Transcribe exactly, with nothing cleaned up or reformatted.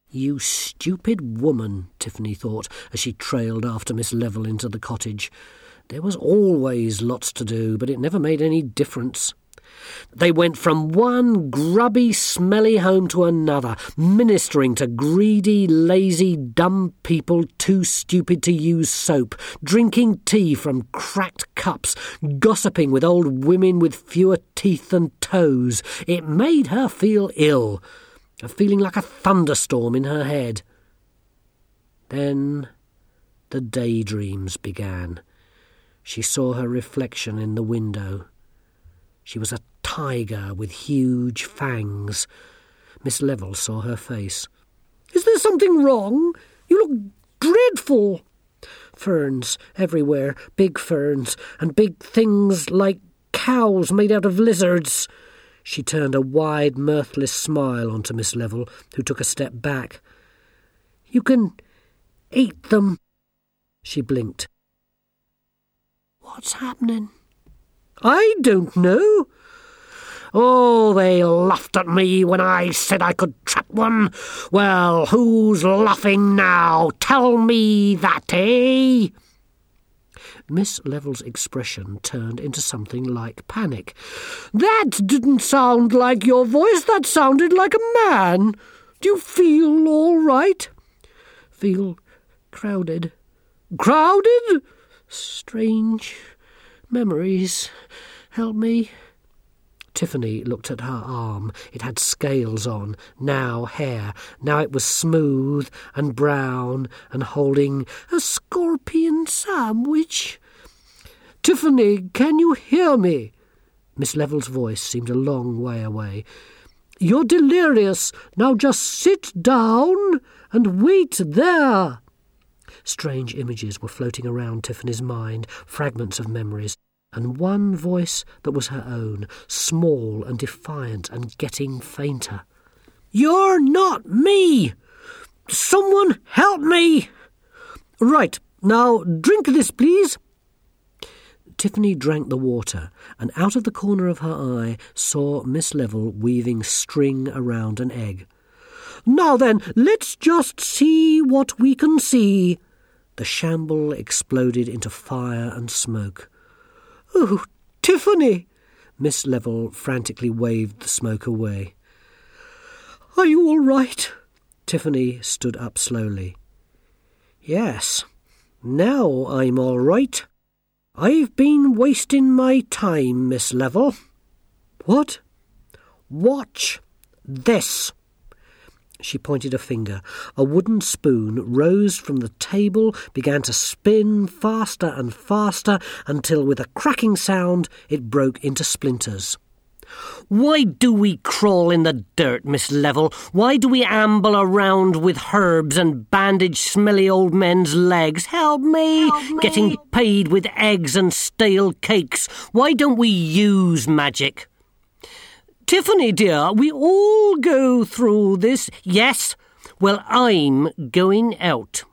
You stupid woman, Tiffany thought, as she trailed after Miss Level into the cottage. There was always lots to do, but it never made any difference. They went from one grubby, smelly home to another, ministering to greedy, lazy, dumb people too stupid to use soap, drinking tea from cracked cups, gossiping with old women with fewer teeth than toes. It made her feel ill, a feeling like a thunderstorm in her head. Then the daydreams began. She saw her reflection in the window. She was a tiger with huge fangs. Miss Level saw her face. "Is there something wrong? You look dreadful." Ferns everywhere, big ferns, and big things like cows made out of lizards. She turned a wide, mirthless smile onto Miss Level, who took a step back. "You can eat them." She blinked. "What's happening?" "I don't know." "Oh, they laughed at me when I said I could trap one. Well, who's laughing now? Tell me that, eh?" Miss Level's expression turned into something like panic. "That didn't sound like your voice. That sounded like a man. Do you feel all right?" "Feel crowded." "Crowded? Strange memories. Help me." Tiffany looked at her arm. It had scales on, now hair. Now it was smooth and brown and holding a scorpion sandwich. "Tiffany, can you hear me?" Miss Level's voice seemed a long way away. "You're delirious. Now just sit down and wait there." Strange images were floating around Tiffany's mind, fragments of memories, and one voice that was her own, small and defiant and getting fainter. "You're not me! Someone help me!" "Right, now drink this, please." Tiffany drank the water, and out of the corner of her eye saw Miss Level weaving string around an egg. "Now then, let's just see what we can see." The shamble exploded into fire and smoke. "Oh, Tiffany!" Miss Level frantically waved the smoke away. "Are you all right?" Tiffany stood up slowly. "Yes, now I'm all right. I've been wasting my time, Miss Level." "What?" "Watch this." She pointed a finger. A wooden spoon rose from the table, began to spin faster and faster, until with a cracking sound it broke into splinters. "Why do we crawl in the dirt, Miss Level? Why do we amble around with herbs and bandage smelly old men's legs? Help me! Help me! Getting paid with eggs and stale cakes. Why don't we use magic?" "Tiffany, dear, we all go through this." "Yes, well, I'm going out."